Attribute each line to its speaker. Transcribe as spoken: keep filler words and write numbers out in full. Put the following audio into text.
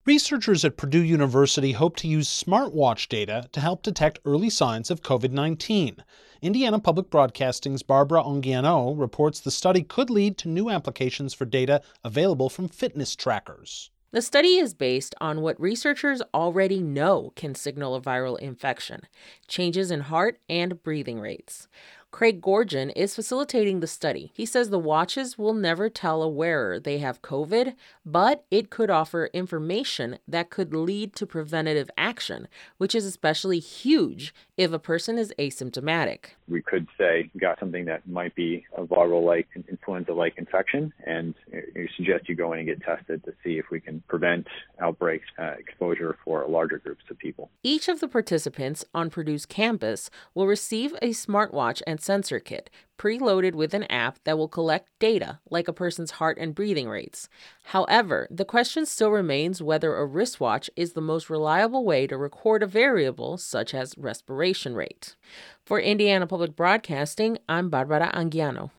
Speaker 1: Researchers at Purdue University hope to use smartwatch data to help detect early signs of covid nineteen. Indiana Public Broadcasting's Barbara Onguiano reports the study could lead to new applications for data available from fitness trackers.
Speaker 2: The study is based on what researchers already know can signal a viral infection: changes in heart and breathing rates. Craig Gorgon is facilitating the study. He says the watches will never tell a wearer they have COVID, but it could offer information that could lead to preventative action, which is especially huge if a person is asymptomatic.
Speaker 3: We could say we got something that might be a viral-like, influenza-like infection, and you suggest you go in and get tested to see if we can prevent outbreaks, uh, exposure for larger groups of people.
Speaker 2: Each of the participants on Purdue's campus will receive a smartwatch and sensor kit preloaded with an app that will collect data like a person's heart and breathing rates. However, the question still remains whether a wristwatch is the most reliable way to record a variable such as respiration rate. For Indiana Public Broadcasting, I'm Barbara Onguiano.